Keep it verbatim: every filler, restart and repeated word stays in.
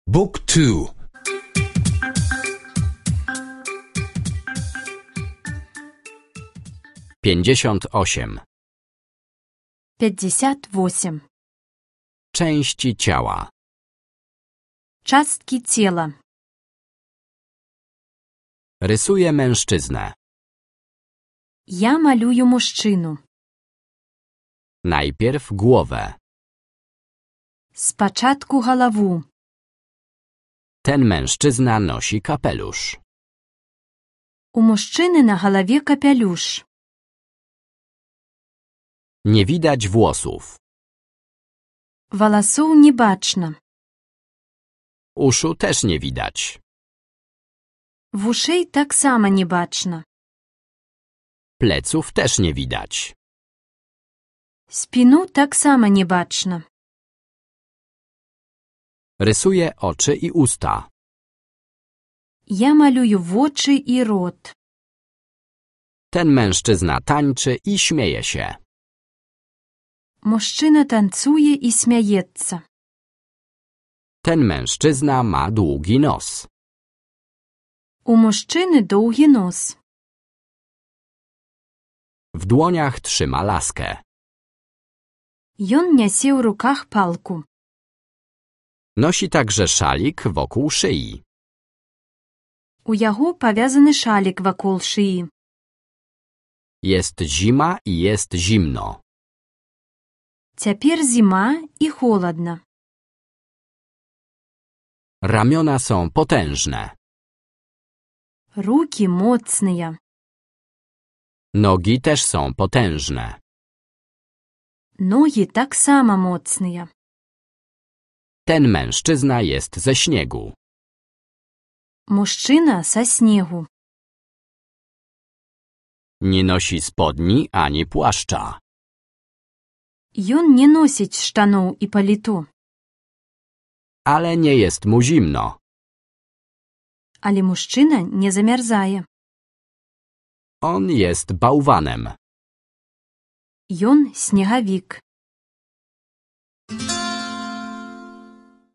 Book two. Pięćdziesiąt osiem. пятьдесят восемь. Części ciała. Частки тела. Rysuję mężczyznę. Я малюю мужчину. Najpierw głowę. Спочатку голову. Ten mężczyzna nosi kapelusz. У мужчины на голове капелюш. Nie widać włosów. Волосов не бачно. Uszu też nie widać. Вушей таксама не бачно. Pleców też nie widać. Спину таксама не бачно. Rysuję oczy i usta. Я малюю вочы и рот. Ten mężczyzna tańczy i śmieje się. Мужчина танцуе и смяецца. Ten mężczyzna ma długi nos. У мужчыны доўгі нос. W dłoniach trzyma laskę. Ён нясе ў руках палку. Nosi także szalik wokół szyi. У яго павязаны шалік вакол шыі. Jest zima i jest zimno. Цяпер зіма і холадна. Ramiona są potężne. Рукі моцныя. Nogi też są potężne. Ногі таксама моцныя. Ten mężczyzna jest ze śniegu. Мужчына са снегу. Nie nosi spodni ani płaszcza. Ён не носіць штаноў і паліто. Ale nie jest mu zimno. Але мужчына не замярзае. On jest bałwanem. Ён снегавік.